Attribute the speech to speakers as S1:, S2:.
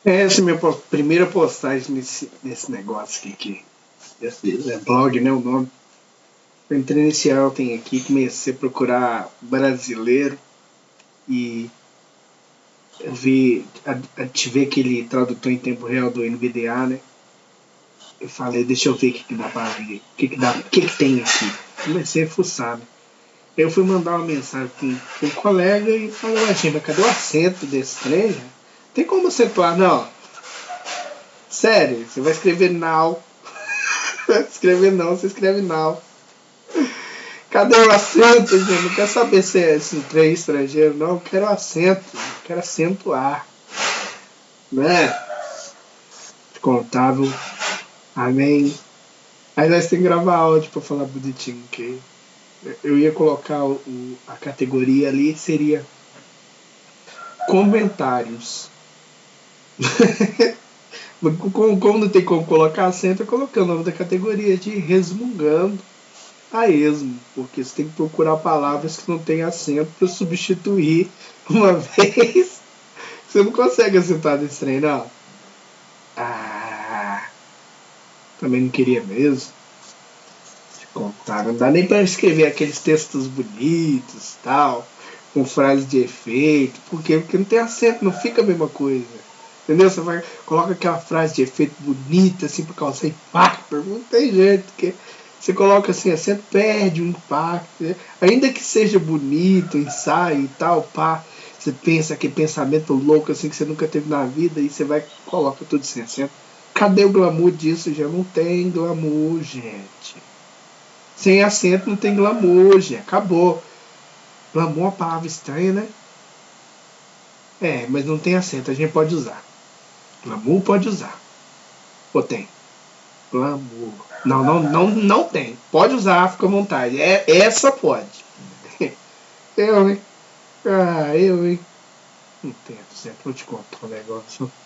S1: Essa é a minha primeira postagem nesse negócio aqui. Esse é blog, né? O nome. Eu entrei nesse Alten aqui, comecei a procurar brasileiro e te ver aquele tradutor em tempo real do NVDA, né? Eu falei, deixa eu ver o que dá pra ver, o que tem aqui. Comecei a fuçar, né? Eu fui mandar uma mensagem pra um colega e falei, ué, gente, mas cadê o acento desse trem? Né? Tem como acentuar? Não. Sério, você vai escrever now. Escrever não, você escreve now. Cadê o acento, gente? Não quero saber se é esse trem estrangeiro, não. Eu quero acento, eu quero acentuar. Né? Contável. Amém. Aí nós temos que gravar áudio pra falar bonitinho. Que eu ia colocar a categoria ali, seria comentários. Como não tem como colocar acento, eu coloquei o nome da categoria de resmungando a esmo, porque você tem que procurar palavras que não tem acento para substituir uma vez. Você não consegue acertar nesse trem, não. Ah, também não queria mesmo. Te contar, não dá nem para escrever aqueles textos bonitos, tal, com frases de efeito. Por quê? Porque não tem acento, não fica a mesma coisa. Entendeu? Você vai, coloca aquela frase de efeito bonita, assim, para causar impacto. Não tem jeito, porque você coloca assim, acento perde o impacto. Né? Ainda que seja bonito, ensaio e tal, pá. Você pensa aquele pensamento louco assim que você nunca teve na vida e você vai coloca tudo sem acento. Cadê o glamour disso? Já não tem glamour, gente. Sem acento não tem glamour, gente. Acabou. Glamour é uma palavra estranha, né? É, mas não tem acento, a gente pode usar. Glamour pode usar. Ou tem? Glamour. Não tem. Pode usar, fica à vontade. Essa pode. Eu, hein? Ah, eu, hein? Não tem acento, vou te contar um negócio.